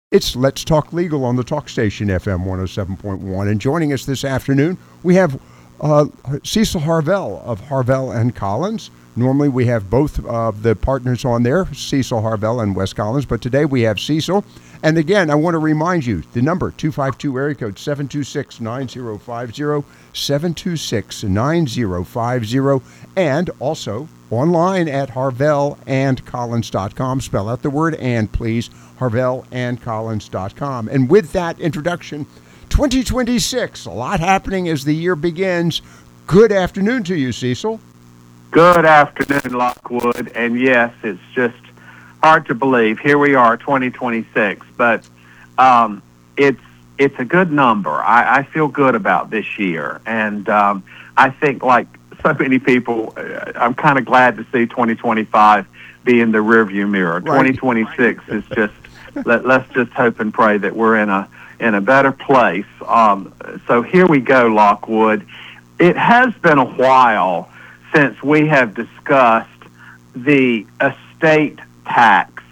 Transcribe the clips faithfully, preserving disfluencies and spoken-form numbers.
It's Let's Talk Legal on the Talk Station, F M one oh seven point one. And joining us this afternoon, we have uh, Cecil Harvell of Harvell and Collins. Normally we have both of the partners on there, Cecil Harvell and Wes Collins, but today we have Cecil. And again, I want to remind you, the number, two five two, area code seven two six, nine zero five zero, seven two six, nine zero five zero, and also online at harvell and collins dot com. Spell out the word "and," please, harvell and collins dot com. And with that introduction, twenty twenty-six, a lot happening as the year begins. Good afternoon to you, Cecil. Good afternoon, Lockwood. And yes, it's just hard to believe. Here we are, twenty twenty-six, but um, it's it's a good number. I, I feel good about this year, and um, I think, like so many people, uh, I'm kind of glad to see twenty twenty-five be in the rearview mirror. Right. twenty twenty-six is just let, let's just hope and pray that we're in a in a better place. Um, so here we go, Lockwood. It has been a while since we have discussed the estate tax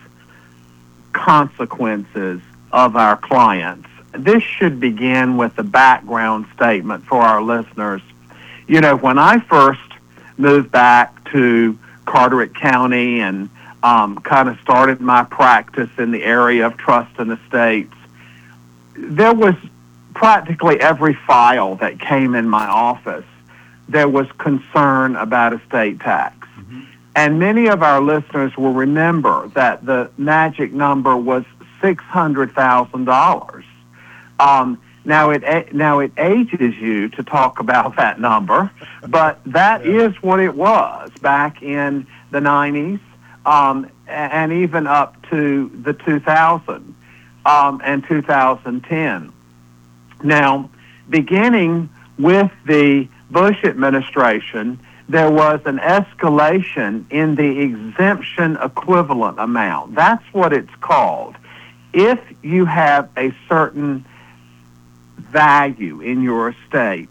consequences of our clients. This should begin with a background statement for our listeners. You know, when I first moved back to Carteret County and um, kind of started my practice in the area of trust and estates, there was practically every file that came in my office, there was concern about estate tax. Mm-hmm. And many of our listeners will remember that the magic number was six hundred thousand dollars. Um, now it now it ages you to talk about that number, but that yeah. is what it was back in the nineties, um, and even up to the two thousand um, and two thousand ten. Now, beginning with the Bush administration, there was an escalation in the exemption equivalent amount. That's what it's called. If you have a certain value in your estate,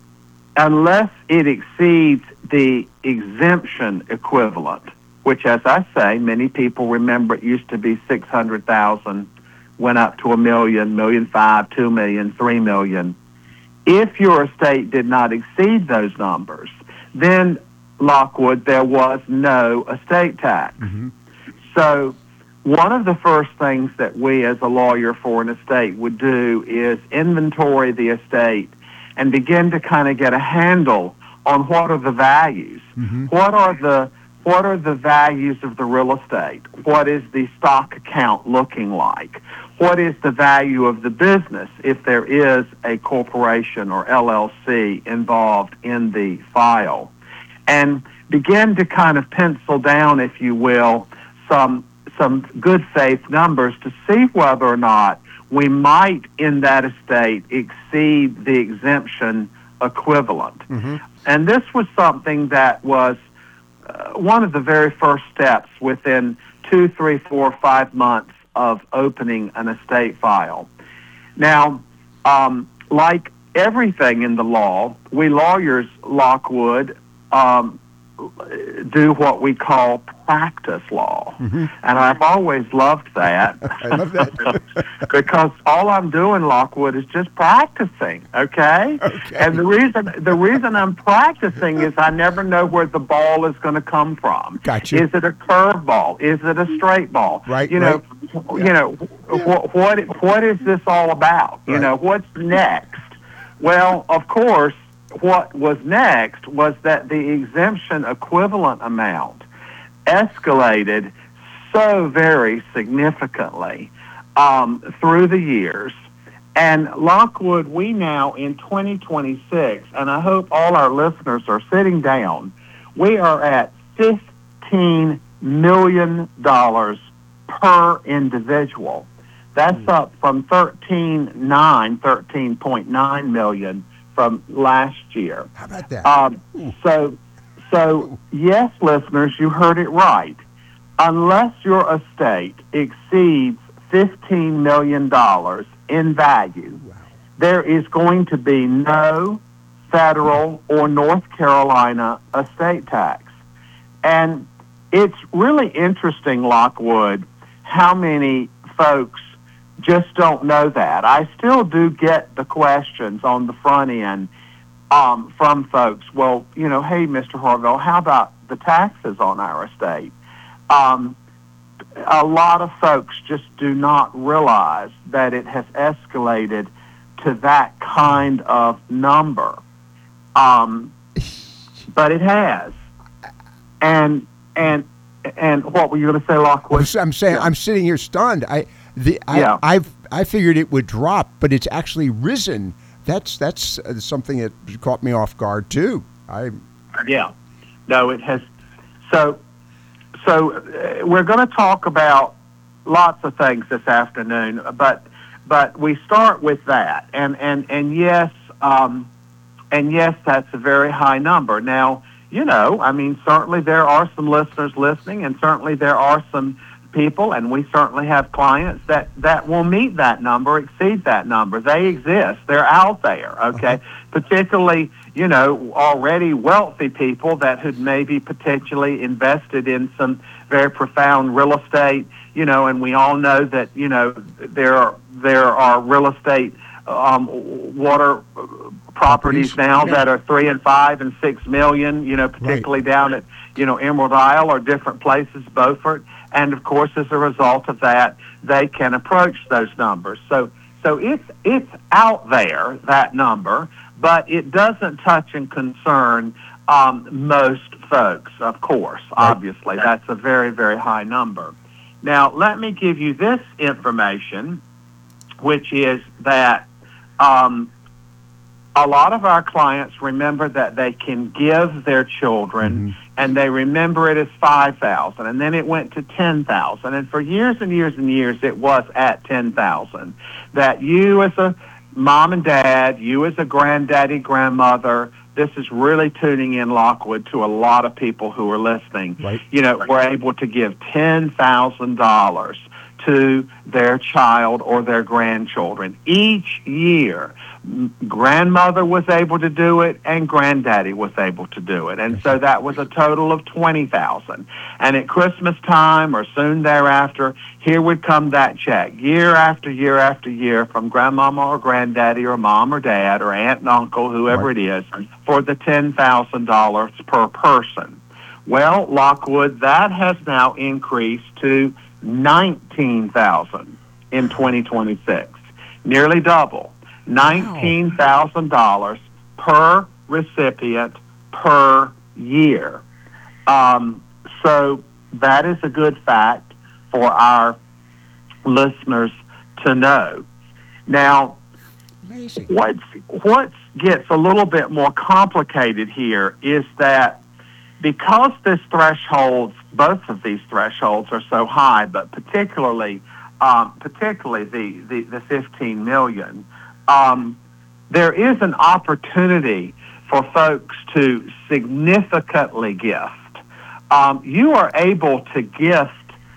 unless it exceeds the exemption equivalent, which, as I say, many people remember it used to be six hundred thousand, went up to a million, million five, two million, three million. If your estate did not exceed those numbers, then, Lockwood, there was no estate tax. Mm-hmm. So one of the first things that we as a lawyer for an estate would do is inventory the estate and begin to kind of get a handle on what are the values. Mm-hmm. What are the what are the values of the real estate? What is the stock account looking like? What is the value of the business if there is a corporation or L L C involved in the file? And begin to kind of pencil down, if you will, some some good faith numbers to see whether or not we might in that estate exceed the exemption equivalent. Mm-hmm. And this was something that was uh, one of the very first steps within two, three, four, five months of opening an estate file. Now, um, like everything in the law, we lawyers, Lockwood, um, do what we practice practice law. Mm-hmm. And I've always loved that. I love that. Because all I'm doing, Lockwood, is just practicing, okay? okay? And the reason the reason I'm practicing is I never know where the ball is going to come from. Gotcha. Is it a curve ball? Is it a straight ball? Right, you know, right. You know, yeah. what, what what is this all about? You right. know, what's next? Well, of course, what was next was that the exemption equivalent amount escalated so very significantly um, through the years. And Lockwood, we now in twenty twenty-six, and I hope all our listeners are sitting down, we are at fifteen million dollars per individual. That's mm. up from thirteen point nine, thirteen point nine million from last year. How about that? Um, so, so yes, listeners, you heard it right. Unless your estate exceeds fifteen million dollars in value, wow. there is going to be no federal or North Carolina estate tax. And it's really interesting, Lockwood, how many folks just don't know that. I still do get the questions on the front end um, from folks. Well, you know, hey, Mister Harvell, how about the taxes on our estate? Um, a lot of folks just do not realize that it has escalated to that kind of number. Um, but it has. And and and what were you going to say, Lockwood? I'm saying I'm sitting here stunned. I the I Yeah. I've, I figured it would drop, but it's actually risen. That's that's uh, something that caught me off guard too. I Yeah. No, it has. So so uh, we're going to talk about lots of things this afternoon, but but we start with that. And and and yes, um, and yes, that's a very high number. Now, you know, I mean, certainly there are some listeners listening, and certainly there are some people, and we certainly have clients that, that will meet that number, exceed that number. They exist. They're out there, okay? Uh-huh. Particularly, you know, already wealthy people that had maybe potentially invested in some very profound real estate, you know, and we all know that, you know, there are, there are real estate um, water properties now that are three and five and six million, you know, particularly right. down at, you know, Emerald Isle or different places, Beaufort. And of course, as a result of that, they can approach those numbers. So, so it's it's out there, that number, but it doesn't touch and concern um, most folks. Of course, right. Obviously, that's a very very high number. Now, let me give you this information, which is that um, a lot of our clients remember that they can give their children, mm-hmm. and they remember it as five thousand dollars, and then it went to ten thousand dollars. And for years and years and years, it was at ten thousand dollars. That you as a mom and dad, you as a granddaddy, grandmother, this is really tuning in, Lockwood, to a lot of people who are listening, right. you know, right. were able to give ten thousand dollars to their child or their grandchildren each year. Grandmother was able to do it, and granddaddy was able to do it, and so that was a total of twenty thousand. And at Christmas time or soon thereafter, here would come that check, year after year after year, from grandmama or granddaddy or mom or dad or aunt and uncle, whoever right. it is, for the ten thousand dollars per person. Well, Lockwood, that has now increased to nineteen thousand dollars in twenty twenty-six, nearly double. nineteen thousand dollars per recipient per year. Um, so that is a good fact for our listeners to know. Now, Amazing. what's, what gets a little bit more complicated here is that because this thresholds, both of these thresholds are so high, but particularly um, particularly the, the, the fifteen million dollars, Um, there is an opportunity for folks to significantly gift. Um, you are able to gift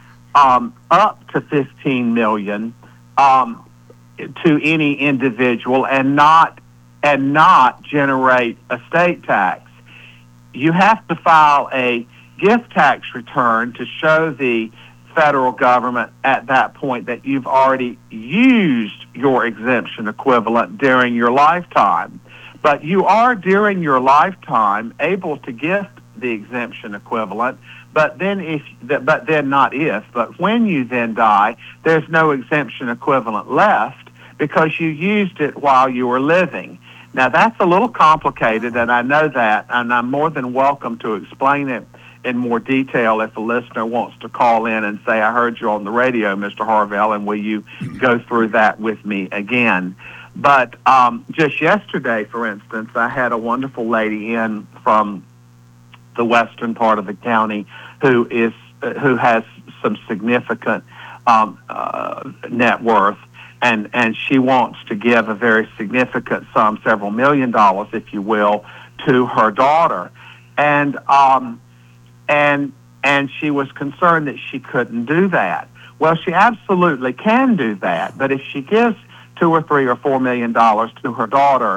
um, up to fifteen million dollars um, to any individual and not and not generate estate tax. You have to file a gift tax return to show the federal government at that point that you've already used your exemption equivalent during your lifetime. But you are, during your lifetime, able to gift the exemption equivalent, but then if but then not if, but when you then die, there's no exemption equivalent left because you used it while you were living. Now, that's a little complicated, and I know that, and I'm more than welcome to explain it in more detail if a listener wants to call in and say, I heard you on the radio, Mister Harvell, and will you go through that with me again? But um, just yesterday, for instance, I had a wonderful lady in from the western part of the county who is uh, who has some significant um, uh, net worth, and, and she wants to give a very significant sum, several million dollars, if you will, to her daughter. And um, and and she was concerned that she couldn't do that. Well, she absolutely can do that, but if she gives two or three or four million dollars to her daughter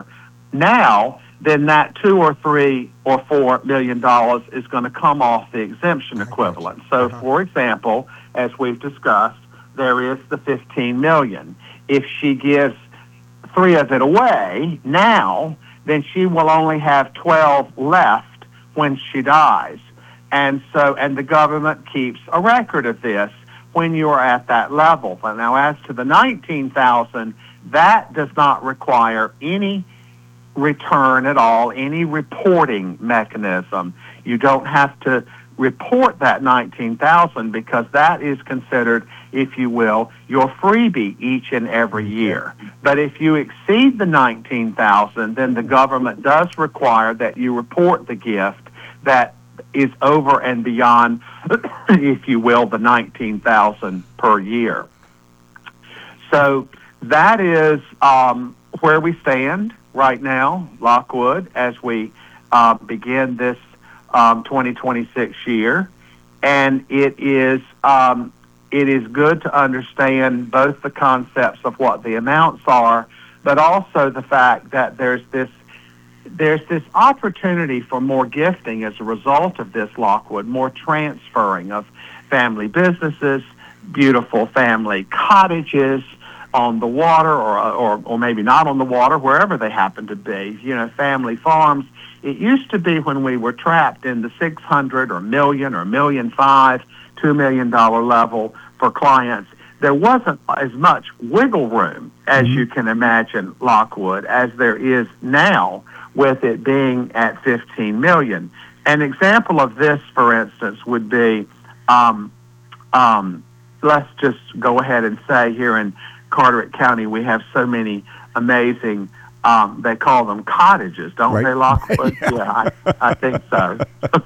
now, then that two or three or four million dollars is going to come off the exemption equivalent. So, for example, as we've discussed, there is the fifteen million dollars. If she gives three of it away now, then she will only have twelve left when she dies. And so, and the government keeps a record of this when you are at that level. But now, as to the nineteen thousand, that does not require any return at all, any reporting mechanism. You don't have to report that nineteen thousand because that is considered, if you will, your freebie each and every year. But if you exceed the nineteen thousand, then the government does require that you report the gift that is over and beyond, if you will, the nineteen thousand per year. So that is um, where we stand right now, Lockwood, as we uh, begin this um, twenty twenty-six year. And it is um, it is good to understand both the concepts of what the amounts are, but also the fact that there's this there's this opportunity for more gifting as a result of this, Lockwood, more transferring of family businesses, beautiful family cottages on the water, or, or or maybe not on the water, wherever they happen to be, you know, family farms. It used to be when we were trapped in the six hundred or million or million five, two million dollar level for clients, there wasn't as much wiggle room as mm-hmm. you can imagine, Lockwood, as there is now, with it being at fifteen million. An example of this, for instance, would be, um, um, let's just go ahead and say here in Carteret County, we have so many amazing, um, they call them cottages, don't right. they, Lockwood? yeah, yeah I, I think so.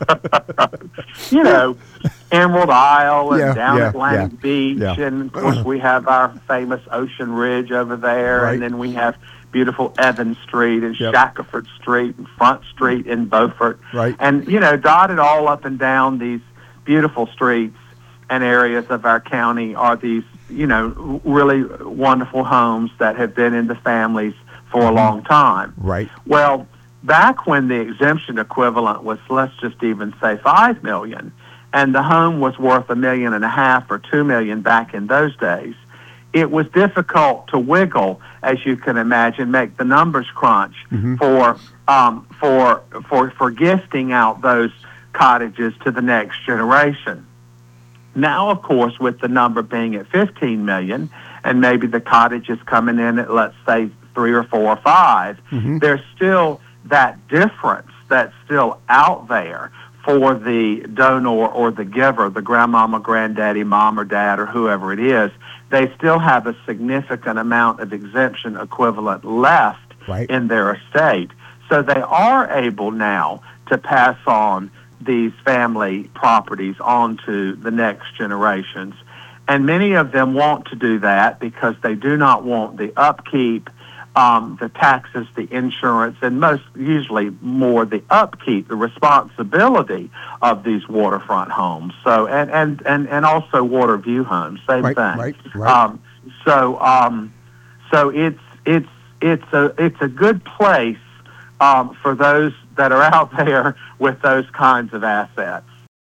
you know, Emerald Isle and yeah, down yeah, at Lang yeah, Beach, yeah. and of course we have our famous Ocean Ridge over there, right. and then we have beautiful Evans Street and yep. Shackelford Street and Front Street in Beaufort. Right. And, you know, dotted all up and down these beautiful streets and areas of our county are these, you know, really wonderful homes that have been in the families for a long time. Right. Well, back when the exemption equivalent was, let's just even say five million dollars, and the home was worth a million and a half or two million back in those days, it was difficult to wiggle, as you can imagine, make the numbers crunch mm-hmm. for um, for for for gifting out those cottages to the next generation. Now, of course, with the number being at fifteen million, and maybe the cottages coming in at, let's say, three or four or five, mm-hmm. there's still that difference that's still out there for the donor or the giver, the grandmama, granddaddy, mom or dad, or whoever it is. They still have a significant amount of exemption equivalent left right. in their estate. So they are able now to pass on these family properties on to the next generations. And many of them want to do that because they do not want the upkeep, um, the taxes, the insurance, and most usually more the upkeep, the responsibility of these waterfront homes. So and and and, and also water view homes, same right, thing. Right, right. Um, so um, so it's it's it's a it's a good place um, for those that are out there with those kinds of assets.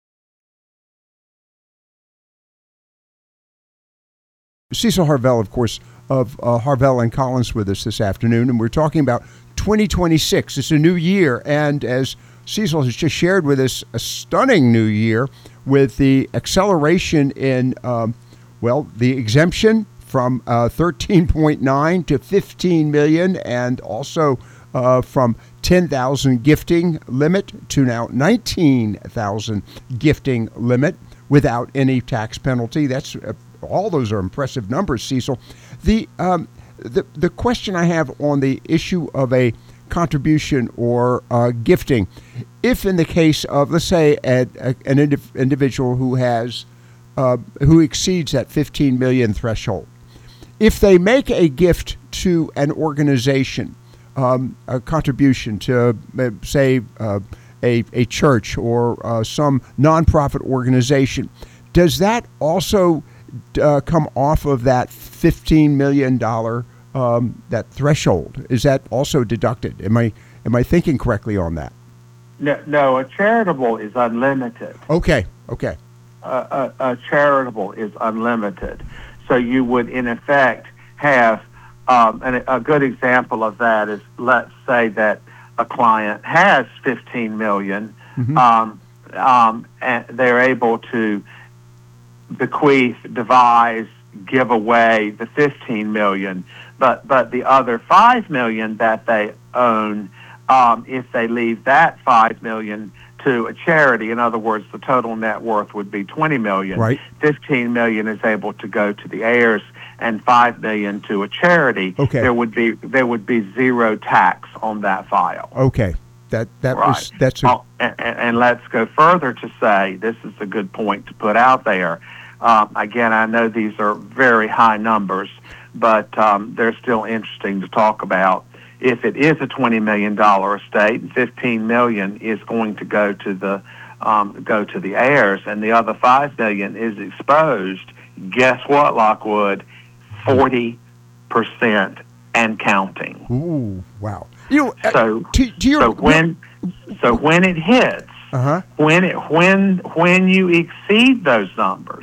Cecil Harvell, of course, of uh, Harvell and Collins with us this afternoon, and we're talking about twenty twenty-six. It's a new year, and as Cecil has just shared with us, a stunning new year with the acceleration in, um, well, the exemption from uh, thirteen point nine to fifteen million, and also uh, from ten thousand gifting limit to now nineteen thousand gifting limit without any tax penalty. That's uh, all those are impressive numbers, Cecil. The um, the the question I have on the issue of a contribution or uh, gifting, if in the case of, let's say, a, a, an indiv- individual who has uh, who exceeds that fifteen million threshold, if they make a gift to an organization, um, a contribution to, uh, say, uh, a a church or uh, some nonprofit organization, does that also Uh, come off of that fifteen million dollars um, that threshold? Is that also deducted? Am I am I thinking correctly on that? No, no a charitable is unlimited. Okay, okay. Uh, a, a charitable is unlimited. so you would, in effect, have um, and a good example of that is, let's say that a client has fifteen million dollars, mm-hmm. um, um, and they're able to bequeath, devise, give away the fifteen million dollars, but but the other five million dollars that they own, um, if they leave that five million dollars to a charity, in other words, the total net worth would be twenty million dollars. Right. fifteen million dollars is able to go to the heirs, and five million dollars to a charity. Okay. There would be there would be zero tax on that file. Okay. That that right. was that's a, oh, and, and let's go further to say, this is a good point to put out there. Um, again, I know these are very high numbers, but um, they're still interesting to talk about. If it is a twenty million dollars estate, fifteen million dollars is going to go to the um, go to the heirs, and the other five million dollars is exposed. Guess what, Lockwood? forty percent and counting. Ooh, wow. You know, so, to, to your, so when so when it hits, uh-huh. when it when when you exceed those numbers,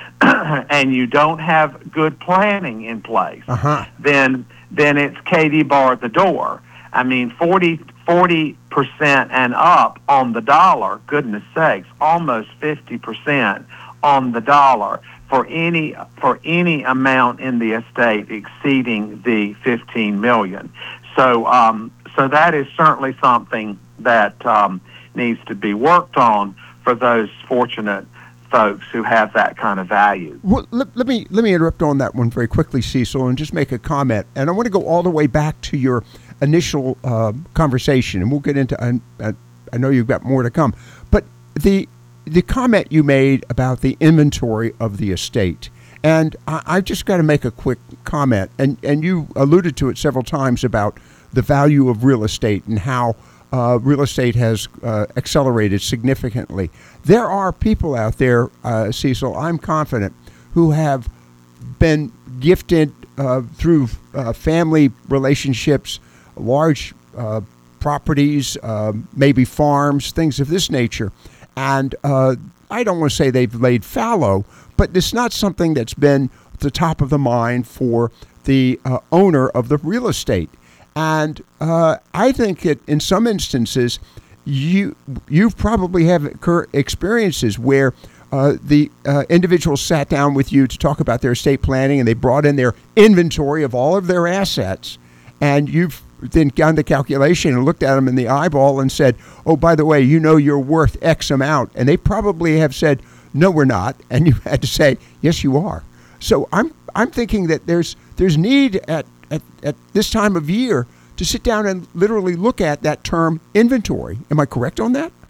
and you don't have good planning in place, uh-huh. then then it's Katie bar the door. I mean, forty percent and up on the dollar, goodness sakes, almost fifty percent on the dollar for any for any amount in the estate exceeding the fifteen million dollars. So um, so that is certainly something that um, needs to be worked on for those fortunate folks who have that kind of value. Well, let, let me let me interrupt on that one very quickly, Cecil, and just make a comment. And I want to go all the way back to your initial uh, conversation, and we'll get into. I, I, I know you've got more to come, but the the comment you made about the inventory of the estate, and I, I just got to make a quick comment, and and you alluded to it several times about the value of real estate and how uh, real estate has uh, accelerated significantly. There are people out there, uh, Cecil, I'm confident, who have been gifted uh, through uh, family relationships, large uh, properties, uh, maybe farms, things of this nature. And uh, I don't want to say they've laid fallow, but it's not something that's been the top of the mind for the uh, owner of the real estate. And uh, I think that in some instances, you you probably have experiences where uh, the uh, individual sat down with you to talk about their estate planning, and they brought in their inventory of all of their assets, and you've then done the calculation and looked at them in the eyeball and said, oh, by the way, you know you're worth X amount. And they probably have said, no, we're not. And you had to say, yes, you are. So I'm I'm thinking that there's there's need at, at, at this time of year to sit down and literally look at that term inventory. Am I correct on that?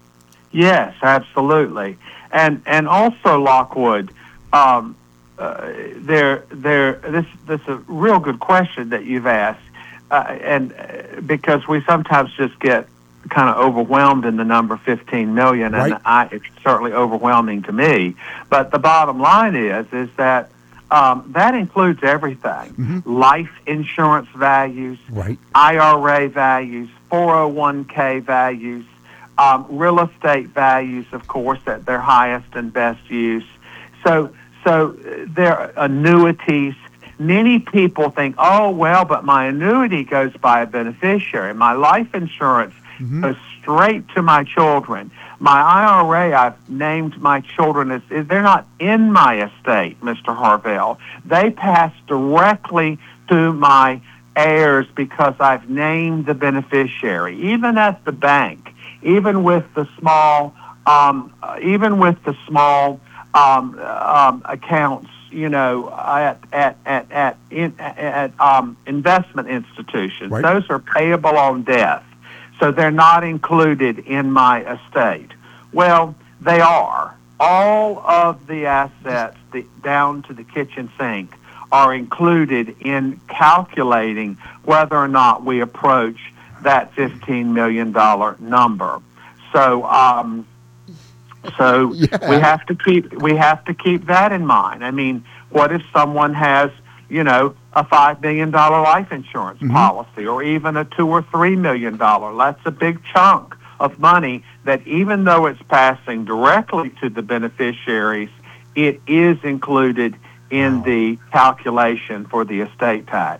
Yes, absolutely. And and also, Lockwood, um, uh, there there this this is a real good question that you've asked, uh, and uh, because we sometimes just get kind of overwhelmed in the number fifteen million, and right. I, it's certainly overwhelming to me. But the bottom line is is that um, that includes everything: mm-hmm. life insurance values, right. I R A values, four oh one k values, um, real estate values, of course, at their highest and best use. So, so there are annuities. Many people think, oh, well, but my annuity goes by a beneficiary. My life insurance mm-hmm. goes straight to my children. My I R A, I've named my children as, they're not in my estate, Mister Harvell. They pass directly to my heirs because I've named the beneficiary. Even at the bank, even with the small, um, even with the small um, um, accounts, you know, at at at at, in, at um, investment institutions, right. those are payable on death. So they're not included in my estate. Well, they are. All of the assets, the, down to the kitchen sink, are included in calculating whether or not we approach that fifteen million dollars number. So, um, so yeah. we have to keep we have to keep that in mind. I mean, what if someone has, you know, a five million dollars life insurance mm-hmm. policy, or even a two or three million dollars? That's a big chunk of money that, even though it's passing directly to the beneficiaries, it is included in Wow. the calculation for the estate tax.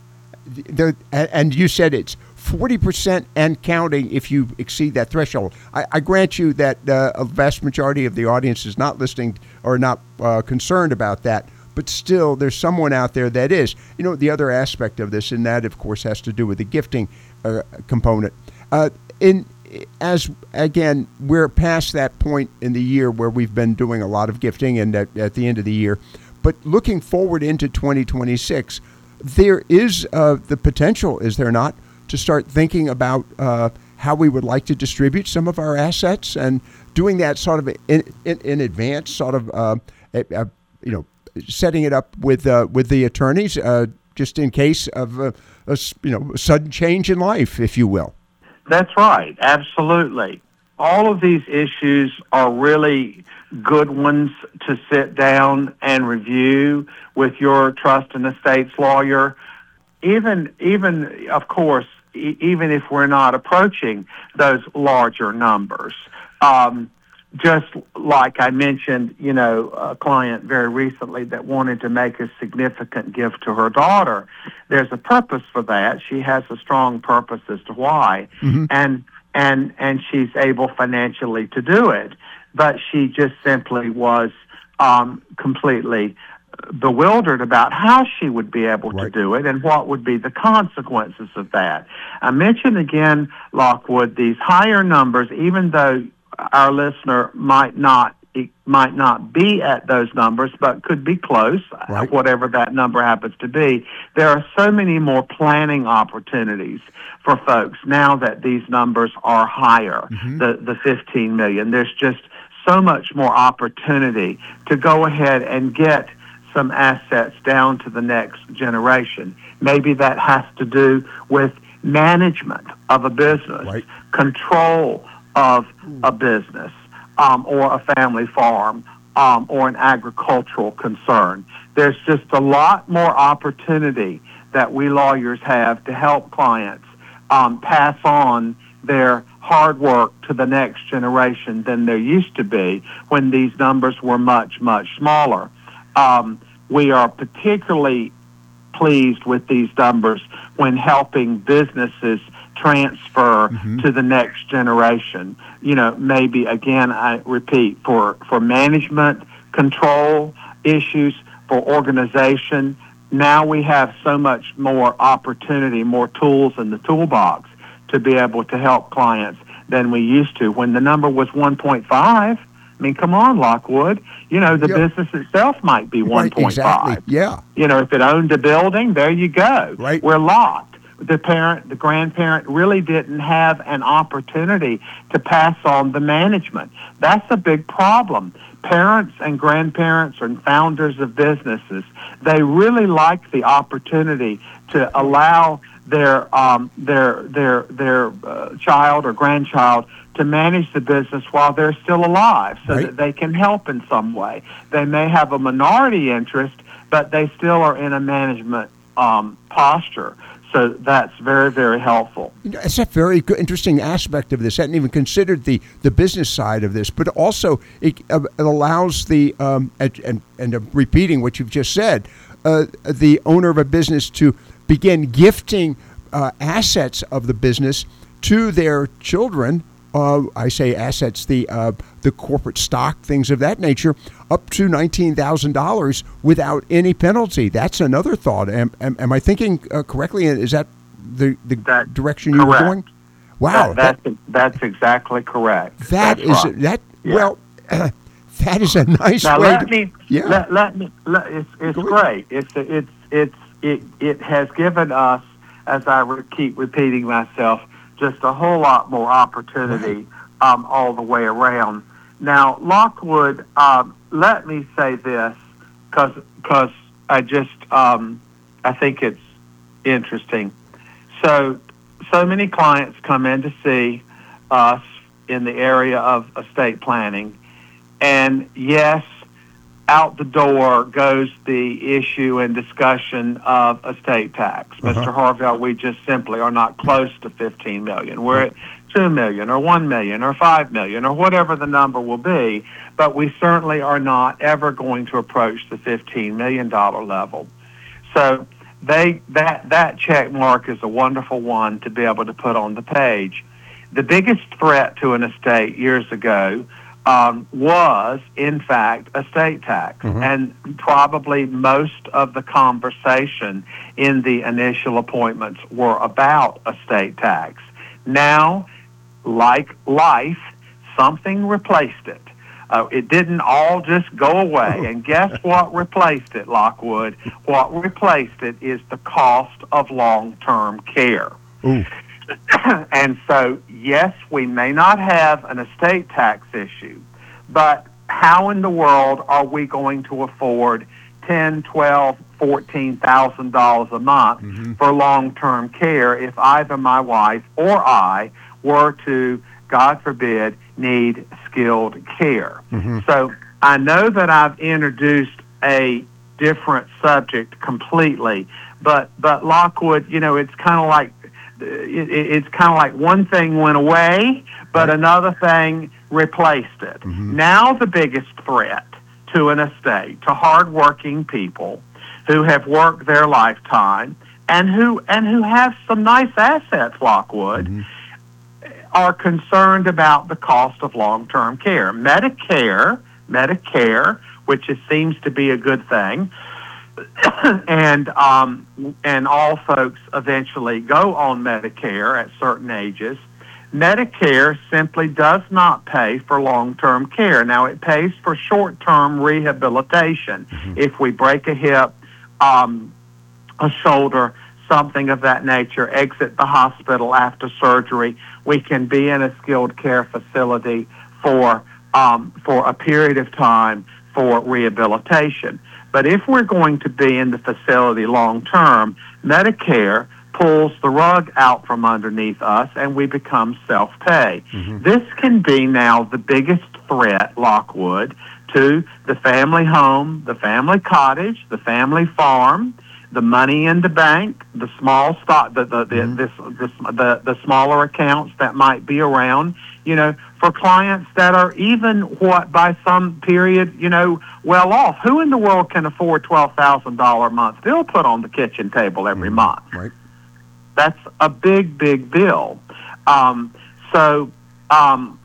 The, and you said it's forty percent and counting if you exceed that threshold. I, I grant you that uh, a vast majority of the audience is not listening or not uh, concerned about that, but still there's someone out there that is. You know, the other aspect of this, and that, of course, has to do with the gifting uh, component. Uh, in As, again, we're past that point in the year where we've been doing a lot of gifting and at, at the end of the year, but looking forward into twenty twenty-six, there is uh, the potential, is there not, to start thinking about uh, how we would like to distribute some of our assets and doing that sort of in, in, in advance, sort of, uh, uh, you know, setting it up with uh, with the attorneys, uh, just in case of uh, a you know sudden change in life, if you will. That's right. Absolutely. All of these issues are really good ones to sit down and review with your trust and estates lawyer. Even, even of course, e- even if we're not approaching those larger numbers. Um, just like I mentioned, you know, a client very recently that wanted to make a significant gift to her daughter. There's a purpose for that. She has a strong purpose as to why, mm-hmm. and and and she's able financially to do it. But she just simply was um, completely bewildered about how she would be able right. to do it and what would be the consequences of that. I mentioned again, Lockwood, these higher numbers, even though our listener might not it might not be at those numbers, but could be close, right. whatever that number happens to be. There are so many more planning opportunities for folks now that these numbers are higher, mm-hmm. the, the fifteen million. There's just so much more opportunity to go ahead and get some assets down to the next generation. Maybe that has to do with management of a business, right. control of a business, um, or a family farm, um, or an agricultural concern. There's just a lot more opportunity that we lawyers have to help clients um, pass on their hard work to the next generation than there used to be when these numbers were much, much smaller. Um, we are particularly pleased with these numbers when helping businesses transfer mm-hmm. to the next generation. You know, maybe, again, I repeat, for, for management, control issues, for organization. Now we have so much more opportunity, more tools in the toolbox to be able to help clients than we used to. When the number was one point five, I mean, come on, Lockwood. You know, the yep. business itself might be one point five. Right, exactly. Yeah. You know, if it owned a building, there you go. Right. We're locked. The parent, the grandparent really didn't have an opportunity to pass on the management. That's a big problem. Parents and grandparents and founders of businesses, they really like the opportunity to allow their um, their their their uh, child or grandchild to manage the business while they're still alive, so right. that they can help in some way. They may have a minority interest, but they still are in a management um, posture. So that's very, very helpful. You know, it's a very good, interesting aspect of this. I hadn't even considered the, the business side of this, but also it, uh, it allows the, um, and, and, and uh, repeating what you've just said, uh, the owner of a business to begin gifting uh, assets of the business to their children. Uh, I say assets, the uh, the corporate stock, things of that nature, up to nineteen thousand dollars without any penalty. That's another thought. Am, am, am I thinking uh, correctly? Is that the, the that, direction you were going? Wow. That, that's, that's exactly correct. That that's is, right. that, yeah. well, uh, that is a nice now way let to... Me, yeah. Let, let me, let, it's it's great. It's, it's, it's, it, it has given us, as I re- keep repeating myself, just a whole lot more opportunity right. um, all the way around. Now, Lockwood, um, let me say this, because I just, um, I think it's interesting. So, so many clients come in to see us in the area of estate planning, and yes, out the door goes the issue and discussion of estate tax. Uh-huh. Mister Harvell, we just simply are not close to fifteen million dollars. We're at two million dollars or one million dollars or five million dollars or whatever the number will be, but we certainly are not ever going to approach the fifteen million dollars level. So they that that check mark is a wonderful one to be able to put on the page. The biggest threat to an estate years ago Um, was, in fact, estate tax. Mm-hmm. And probably most of the conversation in the initial appointments were about estate tax. Now, like life, something replaced it. Uh, it didn't all just go away. And guess what replaced it, Lockwood? What replaced it is the cost of long-term care. Ooh. And so, yes, we may not have an estate tax issue, but how in the world are we going to afford ten, twelve, fourteen thousand dollars a month mm-hmm. for long-term care if either my wife or I were to, God forbid, need skilled care? Mm-hmm. So I know that I've introduced a different subject completely, but but Lockwood, you know, it's kind of like It, it, it's kind of like one thing went away, but right. another thing replaced it. Mm-hmm. Now the biggest threat to an estate, to hardworking people who have worked their lifetime and who and who have some nice assets, Lockwood, mm-hmm. are concerned about the cost of long-term care. Medicare, Medicare, which is, seems to be a good thing, and um, and all folks eventually go on Medicare at certain ages. Medicare simply does not pay for long-term care. Now, it pays for short-term rehabilitation. Mm-hmm. If we break a hip, um, a shoulder, something of that nature, exit the hospital after surgery, we can be in a skilled care facility for um, for a period of time for rehabilitation. But if we're going to be in the facility long-term, Medicare pulls the rug out from underneath us and we become self-pay. Mm-hmm. This can be now the biggest threat, Lockwood, to the family home, the family cottage, the family farm, the money in the bank, the small stock, the the, mm-hmm. the, this, this, the the smaller accounts that might be around, you know, for clients that are even what by some period, you know, well off. Who in the world can afford twelve thousand dollars a month bill put on the kitchen table every mm-hmm. month? Right. That's a big, big bill. Um, so, um,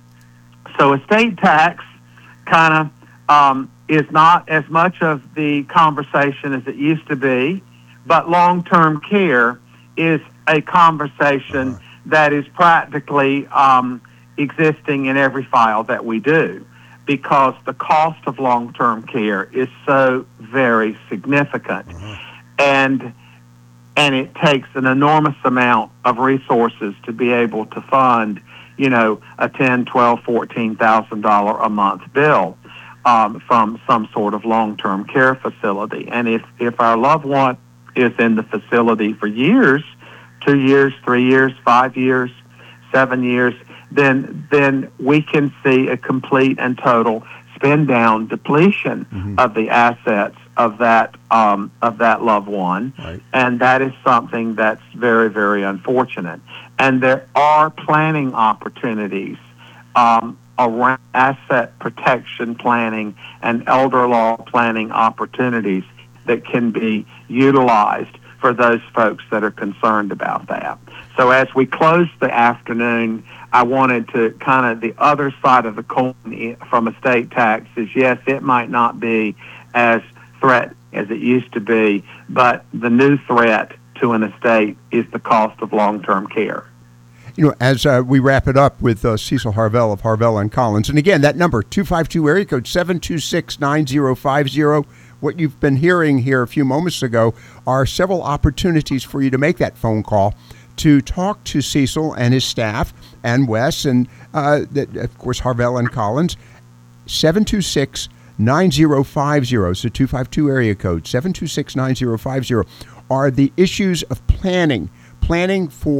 so estate tax kind of um, is not as much of the conversation as it used to be, but long-term care is a conversation uh-huh. that is practically um, existing in every file that we do, because the cost of long-term care is so very significant. Uh-huh. And and it takes an enormous amount of resources to be able to fund, you know, a ten, twelve, fourteen thousand dollars a month bill um, from some sort of long-term care facility. And if, if our loved one is in the facility for years, two years, three years, five years, seven years, then then we can see a complete and total spend down depletion mm-hmm. of the assets of that um, of that loved one, right. And that is something that's very, very unfortunate. And there are planning opportunities um, around asset protection planning and elder law planning opportunities that can be utilized for those folks that are concerned about that. So as we close the afternoon, I wanted to kind of the other side of the coin from estate tax is, yes, it might not be as threat as it used to be, but the new threat to an estate is the cost of long-term care. You know, as uh, we wrap it up with uh, Cecil Harvell of Harvell and Collins, and again, that number, two five two, area code seven two six, nine zero five zero. What you've been hearing here a few moments ago are several opportunities for you to make that phone call to talk to Cecil and his staff and Wes and, uh, that, of course, Harvell and Collins, seven two six, nine zero five zero. So two five two area code, seven two six, nine zero five zero, are the issues of planning, planning for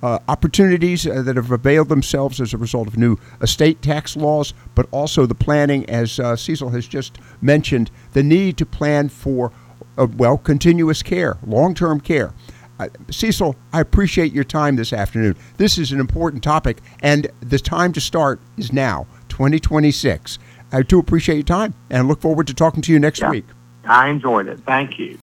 uh, opportunities uh, that have availed themselves as a result of new estate tax laws, but also the planning, as uh, Cecil has just mentioned, the need to plan for, uh, well, continuous care, long-term care. Uh, Cecil, I appreciate your time this afternoon. This is an important topic, and the time to start is now, twenty twenty-six. I do appreciate your time, and look forward to talking to you next yeah, week. I enjoyed it. Thank you.